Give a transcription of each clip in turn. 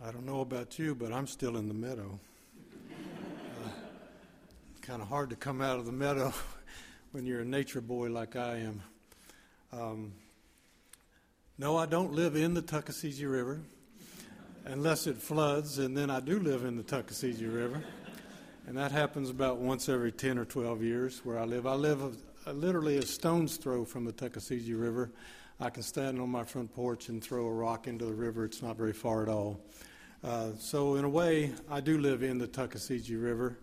I don't know about you, but I'm still in the meadow. Kind of hard to come out of the meadow when you're a nature boy like I am. No, I don't live in the Tuckasegee River unless it floods, and then I do live in the Tuckasegee River. And that happens about once every 10 or 12 years where I live. I live literally a stone's throw from the Tuckasegee River. I can stand on my front porch and throw a rock into the river. It's not very far at all. So in a way, I do live in the Tuckasegee River.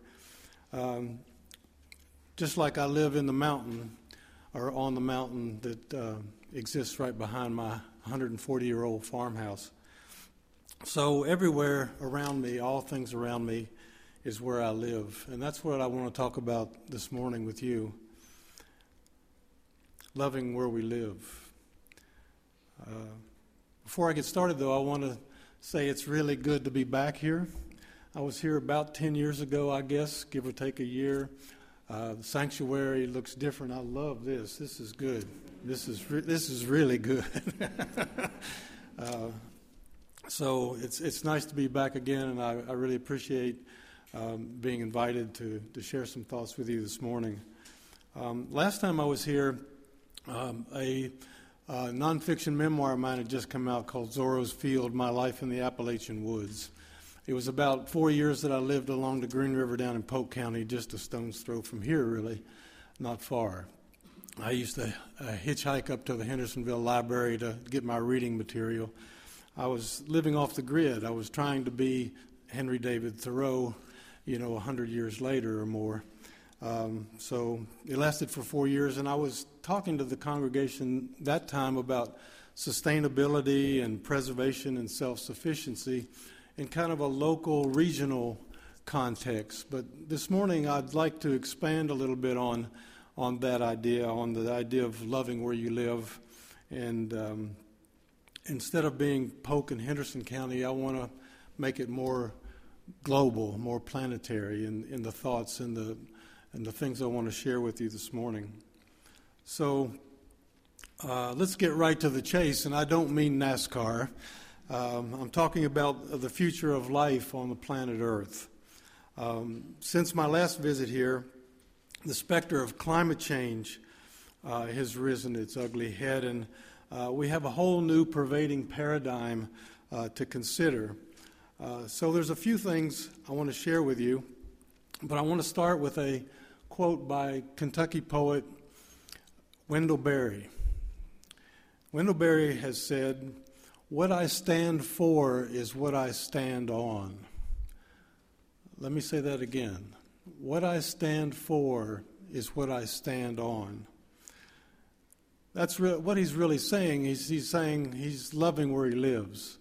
Just like I live in the mountain, or on the mountain that exists right behind my 140-year-old farmhouse. So everywhere around me, all things around me, is where I live. And that's what I want to talk about this morning with you. Loving where we live. Before I get started, though, I want to say it's really good to be back here. I was here about 10 years ago, I guess, give or take a year. The sanctuary looks different. I love this. This is good. This is really good. So it's nice to be back again, and I really appreciate being invited to share some thoughts with you this morning. Last time I was here, a nonfiction memoir of mine had just come out called Zorro's Field, My Life in the Appalachian Woods. It was about 4 years that I lived along the Green River down in Polk County, just a stone's throw from here, really, not far. I used to hitchhike up to the Hendersonville Library to get my reading material. I was living off the grid. I was trying to be Henry David Thoreau, 100 years later or more. So it lasted for 4 years, and I was talking to the congregation that time about sustainability and preservation and self-sufficiency in kind of a local, regional context. But this morning I'd like to expand a little bit on that idea, on the idea of loving where you live. And instead of being Polk and Henderson County, I want to make it more global, more planetary in the thoughts and the things I want to share with you this morning. So let's get right to the chase, and I don't mean NASCAR. I'm talking about the future of life on the planet Earth. Since my last visit here, the specter of climate change has risen its ugly head, and we have a whole new pervading paradigm to consider. So there's a few things I want to share with you, but I want to start with a quote by Kentucky poet Wendell Berry. Wendell Berry has said, "What I stand for is what I stand on." Let me say that again. What I stand for is what I stand on. That's what he's really saying. He's saying he's loving where he lives.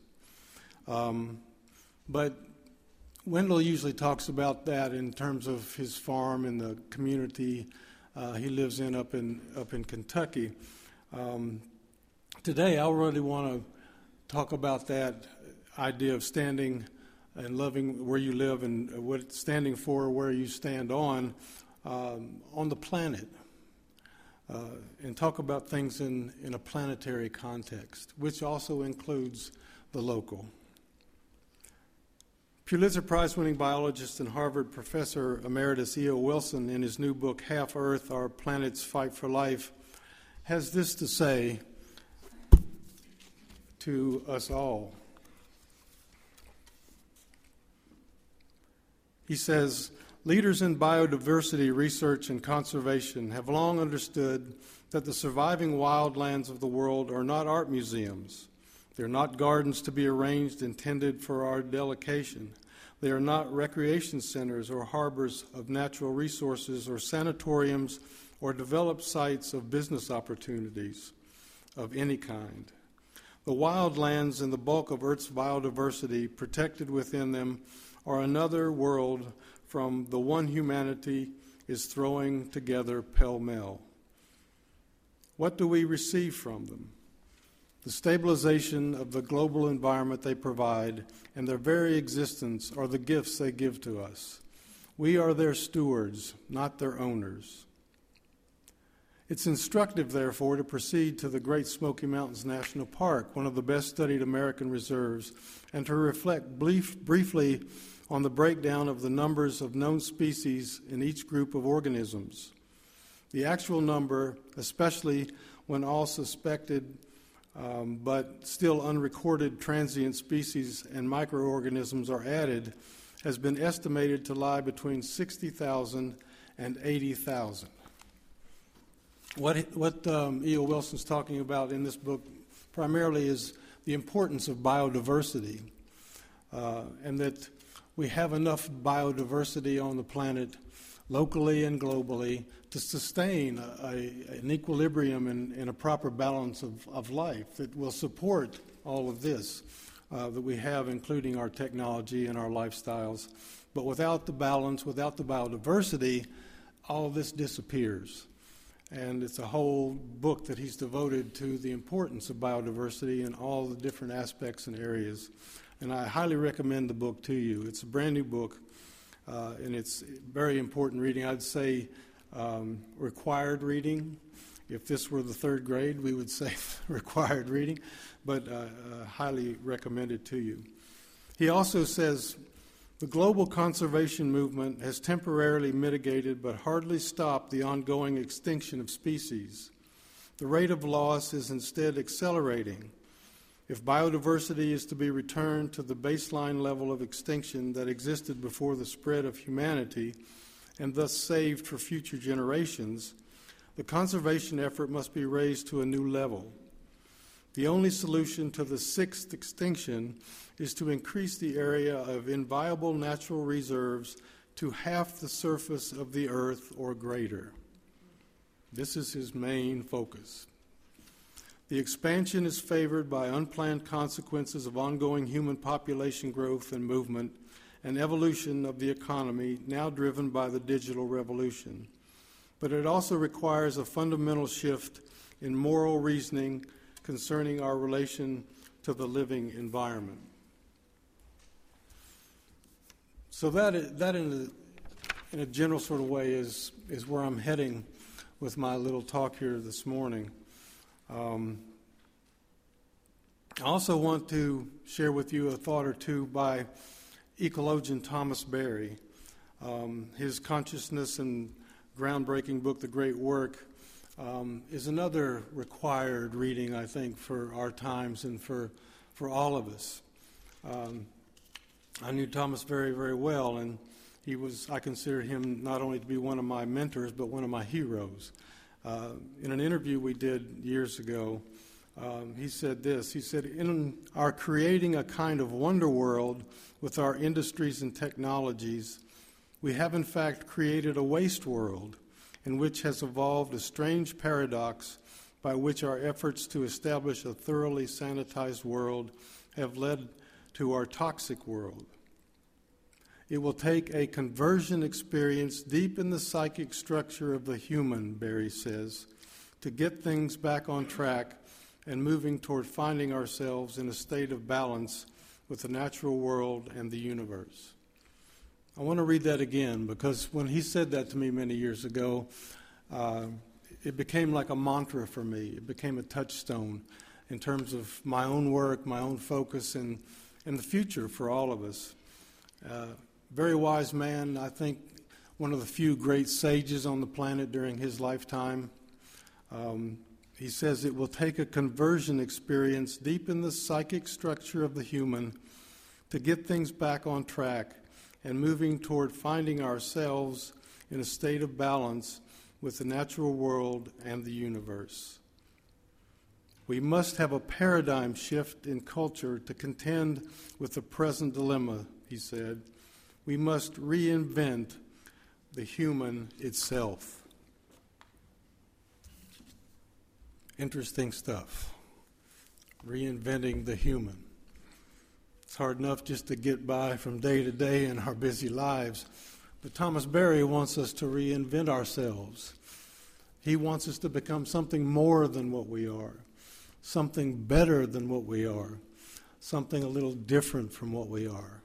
But Wendell usually talks about that in terms of his farm and the community he lives in up in Kentucky. Today, I really want to talk about that idea of standing and loving where you live and what standing for where you stand on the planet, and talk about things in a planetary context, which also includes the local. Pulitzer Prize-winning biologist and Harvard professor emeritus E.O. Wilson, in his new book, Half Earth, Our Planet's Fight for Life, has this to say to us all. He says, "Leaders in biodiversity research and conservation have long understood that the surviving wildlands of the world are not art museums. They're not gardens to be arranged intended for our delectation. They are not recreation centers or harbors of natural resources or sanatoriums or developed sites of business opportunities of any kind. The wildlands and the bulk of Earth's biodiversity protected within them are another world from the one humanity is throwing together pell-mell. What do we receive from them? The stabilization of the global environment they provide and their very existence are the gifts they give to us. We are their stewards, not their owners. It's instructive, therefore, to proceed to the Great Smoky Mountains National Park, one of the best studied American reserves, and to reflect briefly on the breakdown of the numbers of known species in each group of organisms. The actual number, especially when all suspected but still unrecorded transient species and microorganisms are added, has been estimated to lie between 60,000 and 80,000. What E.O. Wilson's talking about in this book primarily is the importance of biodiversity, and that we have enough biodiversity on the planet, locally and globally, to sustain an equilibrium and a proper balance of life that will support all of this that we have, including our technology and our lifestyles. But without the balance, without the biodiversity, all of this disappears. And it's a whole book that he's devoted to the importance of biodiversity in all the different aspects and areas. And I highly recommend the book to you. It's a brand new book, and it's very important reading. I'd say required reading. If this were the third grade, we would say required reading, but highly recommend it to you. He also says, the global conservation movement has temporarily mitigated but hardly stopped the ongoing extinction of species. The rate of loss is instead accelerating. If biodiversity is to be returned to the baseline level of extinction that existed before the spread of humanity, and thus saved for future generations, the conservation effort must be raised to a new level. The only solution to the sixth extinction is to increase the area of inviolable natural reserves to half the surface of the earth or greater. This is his main focus. The expansion is favored by unplanned consequences of ongoing human population growth and movement and evolution of the economy, now driven by the digital revolution. But it also requires a fundamental shift in moral reasoning concerning our relation to the living environment. So that in a general sort of way is where I'm heading with my little talk here this morning. I also want to share with you a thought or two by ecologian Thomas Berry. His consciousness and groundbreaking book, The Great Work, is another required reading, I think, for our times and for all of us. I knew Thomas very, very well, and I considered him not only to be one of my mentors, but one of my heroes. In an interview we did years ago, he said this. He said, in our creating a kind of wonder world with our industries and technologies, we have in fact created a waste world in which has evolved a strange paradox by which our efforts to establish a thoroughly sanitized world have led to our toxic world. It will take a conversion experience deep in the psychic structure of the human, Berry says, to get things back on track and moving toward finding ourselves in a state of balance with the natural world and the universe. I want to read that again because when he said that to me many years ago, it became like a mantra for me. It became a touchstone in terms of my own work, my own focus, and the future for all of us. Very wise man, I think one of the few great sages on the planet during his lifetime. He says it will take a conversion experience deep in the psychic structure of the human to get things back on track and moving toward finding ourselves in a state of balance with the natural world and the universe. We must have a paradigm shift in culture to contend with the present dilemma, he said. We must reinvent the human itself. Interesting stuff. Reinventing the human. It's hard enough just to get by from day to day in our busy lives, but Thomas Berry wants us to reinvent ourselves. He wants us to become something more than what we are, something better than what we are, something a little different from what we are.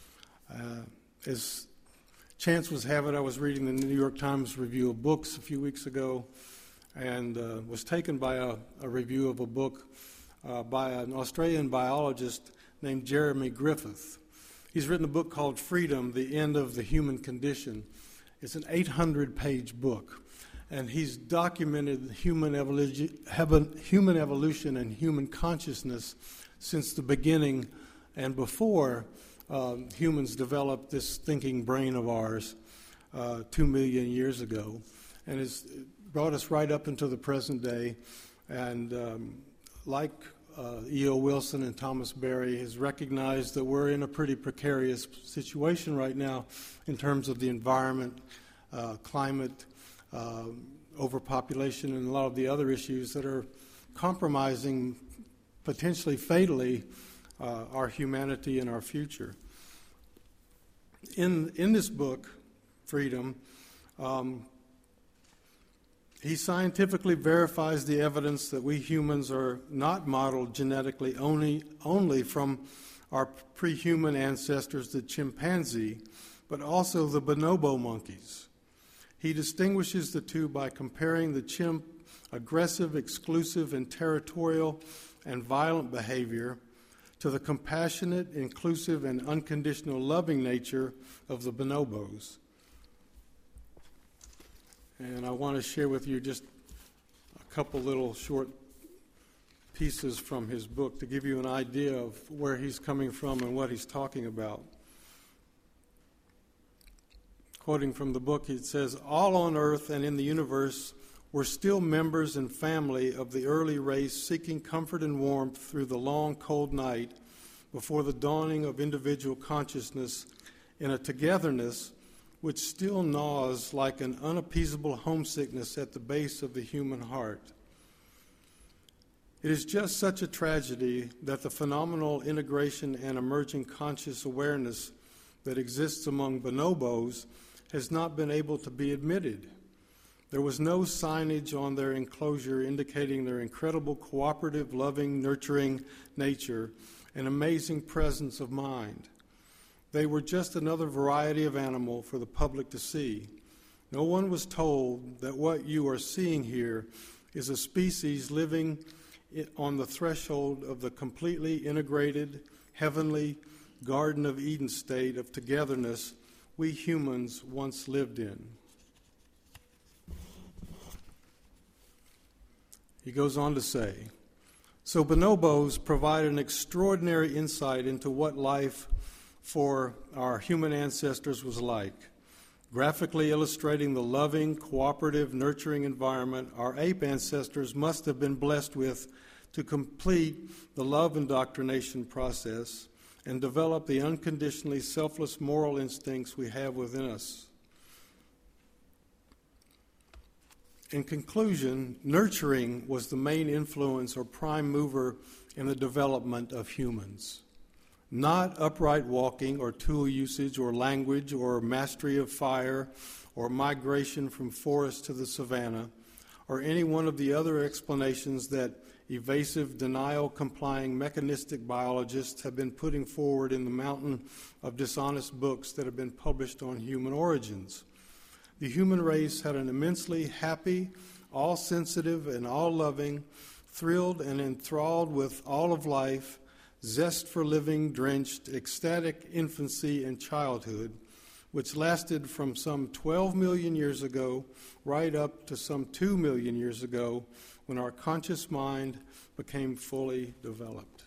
As chance was have it, I was reading the New York Times review of books a few weeks ago, and was taken by a review of a book by an Australian biologist named Jeremy Griffith. He's written a book called Freedom, The End of the Human Condition. It's an 800-page book, and he's documented human evolution and human consciousness since the beginning and before humans developed this thinking brain of ours 2 million years ago, and it's brought us right up into the present day. And like E.O. Wilson and Thomas Berry, has recognized that we're in a pretty precarious situation right now in terms of the environment, climate, overpopulation, and a lot of the other issues that are compromising, potentially fatally, our humanity and our future. In this book, Freedom, he scientifically verifies the evidence that we humans are not modeled genetically only from our pre-human ancestors, the chimpanzee, but also the bonobo monkeys. He distinguishes the two by comparing the chimp aggressive, exclusive, and territorial and violent behavior to the compassionate, inclusive, and unconditional loving nature of the bonobos. And I want to share with you just a couple little short pieces from his book to give you an idea of where he's coming from and what he's talking about. Quoting from the book, it says, "All on earth and in the universe were still members and family of the early race seeking comfort and warmth through the long, cold night before the dawning of individual consciousness in a togetherness which still gnaws like an unappeasable homesickness at the base of the human heart. It is just such a tragedy that the phenomenal integration and emerging conscious awareness that exists among bonobos has not been able to be admitted. There was no signage on their enclosure indicating their incredible cooperative, loving, nurturing nature and amazing presence of mind. They were just another variety of animal for the public to see. No one was told that what you are seeing here is a species living on the threshold of the completely integrated, heavenly Garden of Eden state of togetherness we humans once lived in." He goes on to say, "So bonobos provide an extraordinary insight into what life for our human ancestors was like, graphically illustrating the loving, cooperative, nurturing environment our ape ancestors must have been blessed with to complete the love indoctrination process and develop the unconditionally selfless moral instincts we have within us. In conclusion, nurturing was the main influence or prime mover in the development of humans. Not upright walking or tool usage or language or mastery of fire or migration from forest to the savannah or any one of the other explanations that evasive, denial-complying mechanistic biologists have been putting forward in the mountain of dishonest books that have been published on human origins. The human race had an immensely happy, all-sensitive, and all-loving, thrilled and enthralled with all of life, zest for living, drenched, ecstatic infancy and childhood, which lasted from some 12 million years ago right up to some 2 million years ago when our conscious mind became fully developed."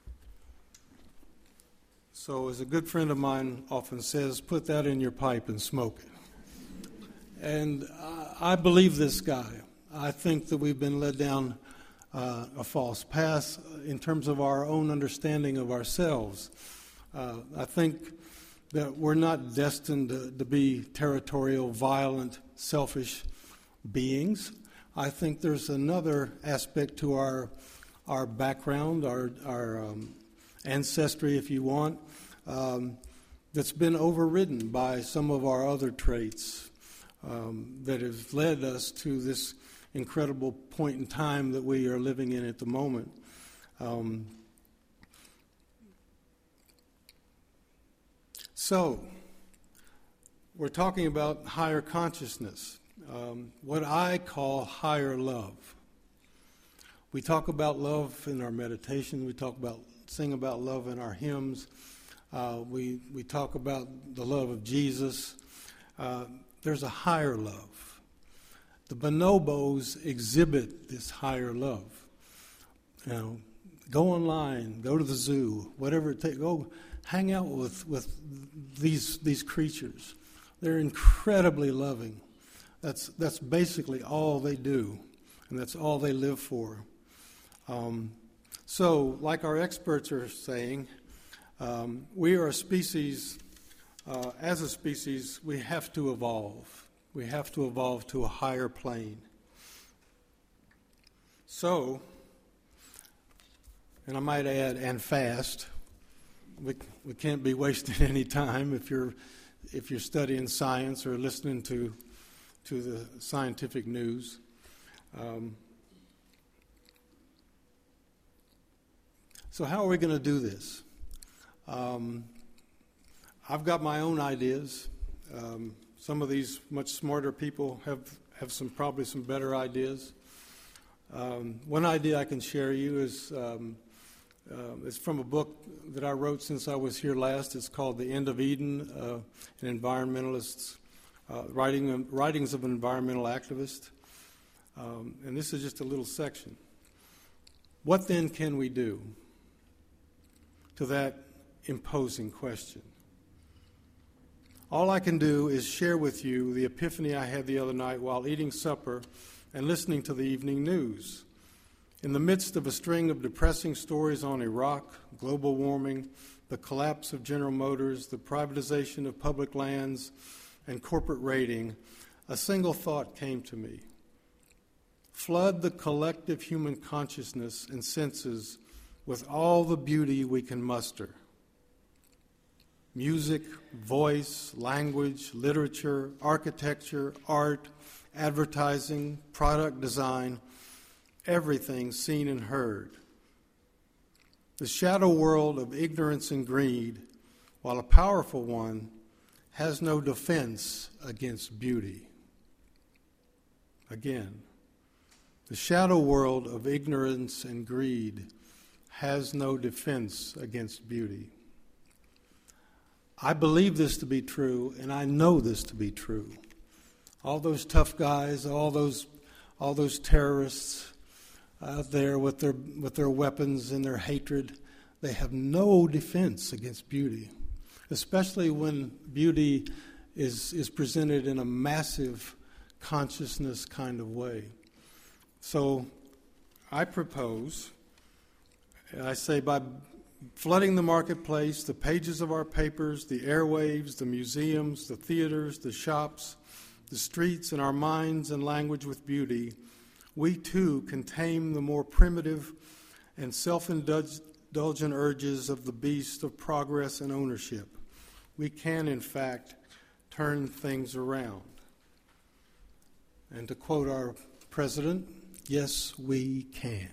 So as a good friend of mine often says, put that in your pipe and smoke it. And I believe this guy. I think that we've been led down a false path in terms of our own understanding of ourselves. I think that we're not destined to be territorial, violent, selfish beings. I think there's another aspect to our background, our ancestry, if you want, that's been overridden by some of our other traits that have led us to this incredible point in time that we are living in at the moment. So, we're talking about higher consciousness. what I call higher love. We talk about love in our meditation. We sing about love in our hymns. We talk about the love of Jesus. There's a higher love. The bonobos exhibit this higher love. You know, go online, go to the zoo, whatever it takes. Go hang out with these creatures. They're incredibly loving. That's basically all they do, and that's all they live for. So, like our experts are saying, we are a species. As a species, we have to evolve. We have to evolve to a higher plane. So, and I might add, and fast. We can't be wasting any time if you're studying science or listening to the scientific news. So how are we going to do this? I've got my own ideas. Some of these much smarter people have probably some better ideas. One idea I can share you is it's from a book that I wrote since I was here last. It's called The End of Eden, an environmentalist's writings of an environmental activist. And this is just a little section. What then can we do to that imposing question? All I can do is share with you the epiphany I had the other night while eating supper and listening to the evening news. In the midst of a string of depressing stories on Iraq, global warming, the collapse of General Motors, the privatization of public lands, and corporate raiding, a single thought came to me. Flood the collective human consciousness and senses with all the beauty we can muster. Music, voice, language, literature, architecture, art, advertising, product design, everything seen and heard. The shadow world of ignorance and greed, while a powerful one, has no defense against beauty. Again, the shadow world of ignorance and greed has no defense against beauty. I believe this to be true, and I know this to be true. All those tough guys, all those terrorists out there with their weapons and their hatred, they have no defense against beauty, especially when beauty is presented in a massive consciousness kind of way. So I propose, I say, by flooding the marketplace, the pages of our papers, the airwaves, the museums, the theaters, the shops, the streets, and our minds and language with beauty, we too can tame the more primitive and self-indulgent urges of the beast of progress and ownership. We can, in fact, turn things around. And to quote our president, yes, we can.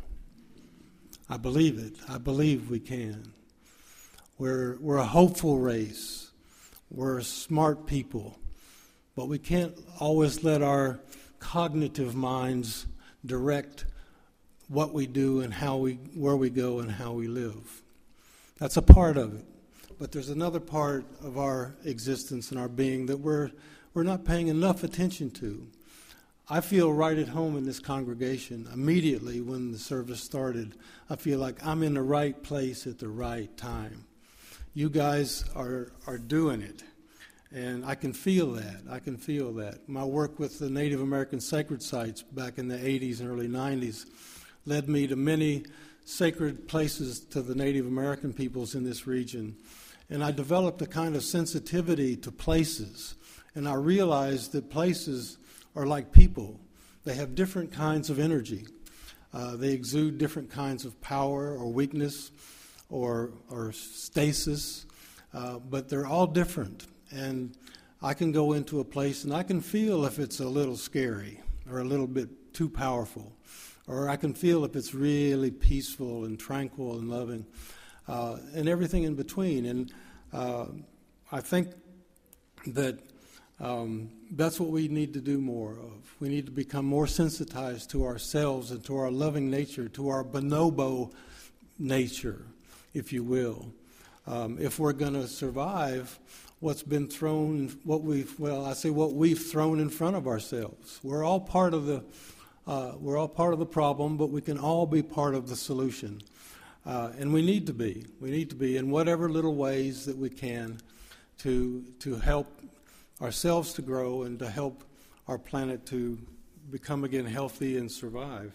I believe it. I believe we can. We're a hopeful race. We're smart people. But we can't always let our cognitive minds direct what we do and where we go and how we live. That's a part of it. But there's another part of our existence and our being that we're not paying enough attention to. I feel right at home in this congregation. Immediately when the service started, I feel like I'm in the right place at the right time. You guys are doing it, and I can feel that. I can feel that. My work with the Native American sacred sites back in the 80s and early 90s led me to many sacred places to the Native American peoples in this region. And I developed a kind of sensitivity to places, and I realized that places are like people. They have different kinds of energy. They exude different kinds of power or weakness or stasis, but they're all different. And I can go into a place and I can feel if it's a little scary or a little bit too powerful, or I can feel if it's really peaceful and tranquil and loving, and everything in between. And I think that That's what we need to do more of. We need to become more sensitized to ourselves and to our loving nature, to our bonobo nature, if you will. If we're going to survive what's been thrown, what we've thrown in front of ourselves. We're all part of the problem, but we can all be part of the solution. And we need to be. We need to be in whatever little ways that we can to help ourselves to grow and to help our planet to become again healthy and survive.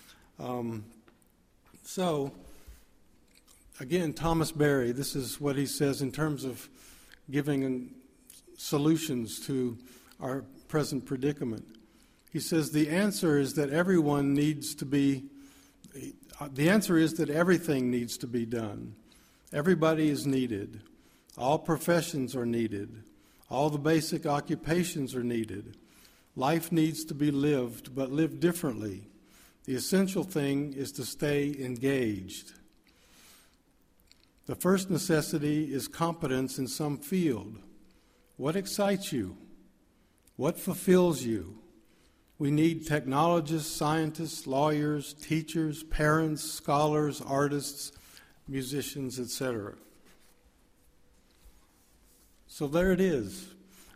So, again, Thomas Berry, this is what he says in terms of giving solutions to our present predicament. He says the answer is that everything needs to be done. Everybody is needed. All professions are needed. All the basic occupations are needed. Life needs to be lived, but lived differently. The essential thing is to stay engaged. The first necessity is competence in some field. What excites you? What fulfills you? We need technologists, scientists, lawyers, teachers, parents, scholars, artists, musicians, etc. So there it is.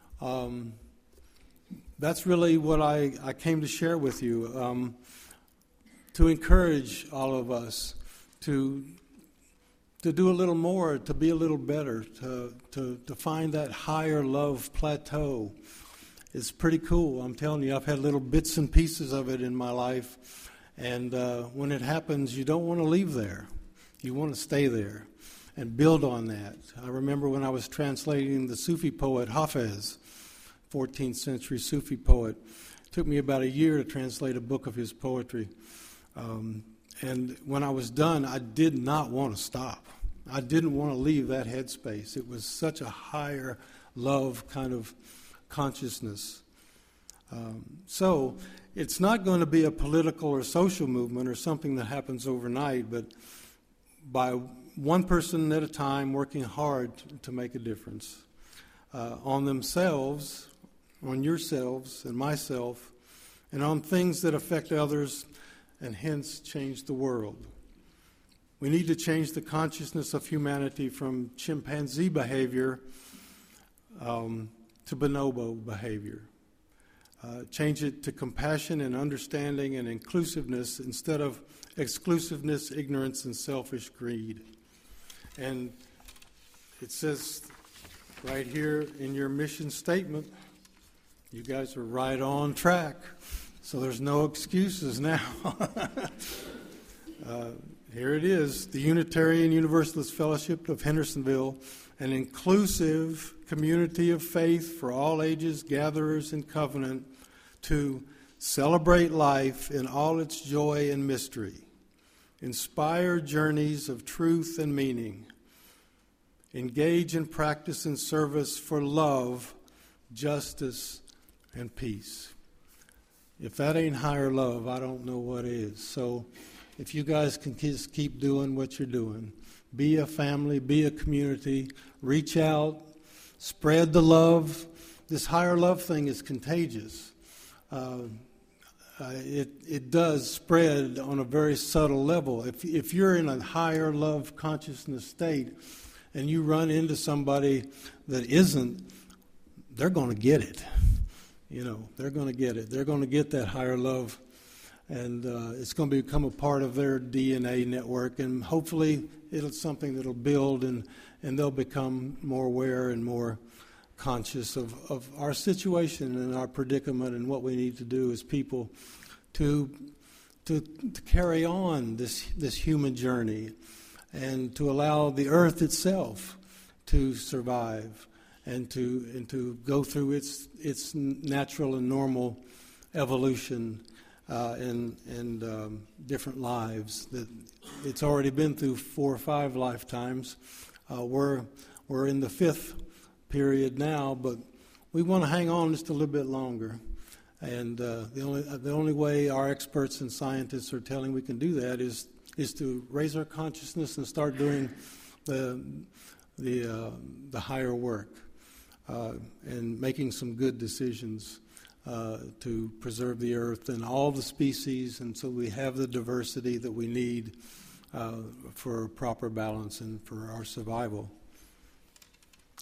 That's really what I came to share with you, to encourage all of us to do a little more, to be a little better, to find that higher love plateau. It's pretty cool. I'm telling you, I've had little bits and pieces of it in my life, and when it happens, you don't want to leave there. You want to stay there and build on that. I remember when I was translating the Sufi poet Hafez, 14th century Sufi poet. It took me about a year to translate a book of his poetry. And when I was done, I did not want to stop. I didn't want to leave that headspace. It was such a higher love kind of consciousness. So it's not going to be a political or social movement or something that happens overnight, but by one person at a time working hard to make a difference on themselves, on yourselves and myself, and on things that affect others and hence change the world. We need to change the consciousness of humanity from chimpanzee behavior to bonobo behavior. Change it to compassion and understanding and inclusiveness instead of exclusiveness, ignorance, and selfish greed. And it says right here in your mission statement, you guys are right on track. So there's no excuses now. Here it is, the Unitarian Universalist Fellowship of Hendersonville, an inclusive community of faith for all ages, gatherers in covenant, to celebrate life in all its joy and mystery, inspire journeys of truth and meaning, engage in practice and service for love, justice, and peace. If that ain't higher love, I don't know what is. So if you guys can just keep doing what you're doing, be a family, be a community, reach out, spread the love. This higher love thing is contagious. It does spread on a very subtle level. If you're in a higher love consciousness state and you run into somebody that isn't, they're going to get it. You know, they're going to get it. They're going to get that higher love, and it's going to become a part of their DNA network, and hopefully it's something that'll build, and they'll become more aware and more conscious of our situation and our predicament and what we need to do as people to carry on this human journey and to allow the earth itself to survive and to go through its natural and normal evolution and different lives that it's already been through 4 or 5 lifetimes. We're in the 5th period now, but we want to hang on just a little bit longer. And the only way our experts and scientists are telling we can do that is to raise our consciousness and start doing the higher work. and making some good decisions to preserve the earth and all the species, and so we have the diversity that we need for proper balance and for our survival.